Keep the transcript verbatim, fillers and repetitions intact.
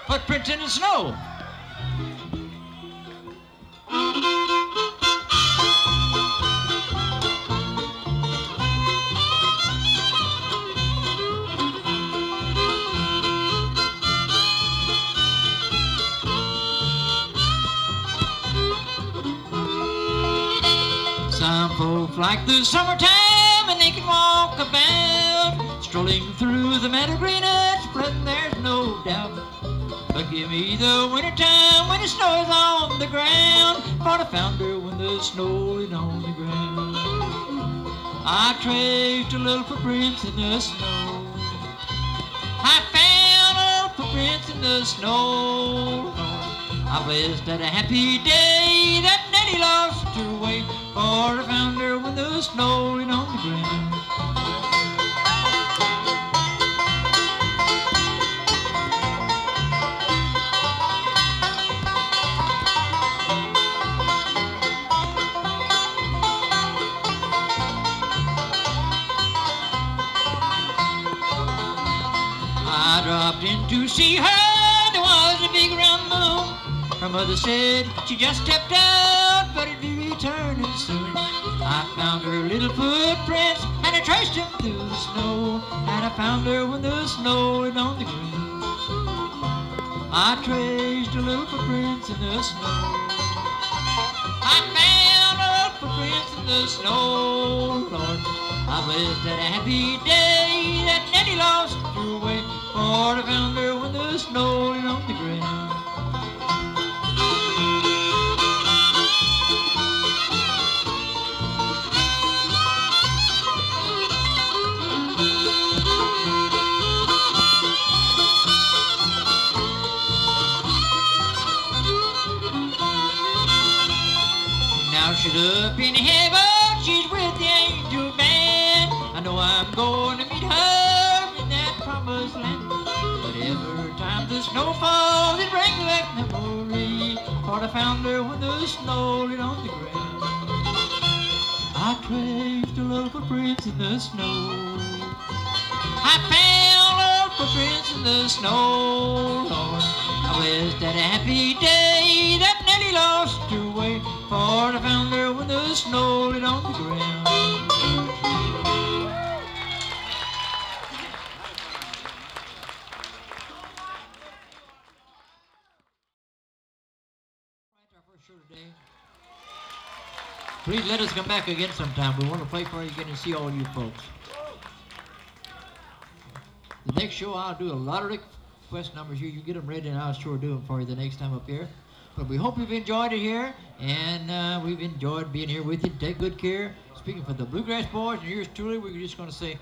Footprints in the snow. Some folks like the summertime and they can walk about, strolling through the meadow green and spreading, there's no doubt. But give me the wintertime when the snow is on the ground, for I found her when the snow is on the ground. I traced a little footprints in the snow. I found little footprints in the snow. I blessed that a happy day that Nettie lost her way, for I found her when the snow is on the ground. I dropped in to see her, there was a big round moon. Her mother said she just stepped out, but it'd be returning soon. I found her little footprints and I traced them through the snow, and I found her when the snow is on the ground. I traced her little footprints in the snow. I found her little footprints in the snow, Lord. I blessed that happy day that Nettie lost her way, for I found her when the snow is on the ground. Now she's up in heaven, she's with the angel band. I know I'm going to meet her in that promised land. But every time the snow falls, it brings back memory, for I found her when the snow is on the ground. I traced her little footprints in the snow. I found little footprints in the snow, Lord. I blessed that happy day that Nellie lost her way, for I found her when the snow is on the ground. That's our first show today. Please let us come back again sometime. We want to play for you again and see all you folks. The next show I'll do a lot of request numbers here. You get them ready and I'll sure do them for you the next time up here. But we hope you've enjoyed it here, and uh, we've enjoyed being here with you. Take good care. Speaking for the Bluegrass Boys and yours truly, we're just going to say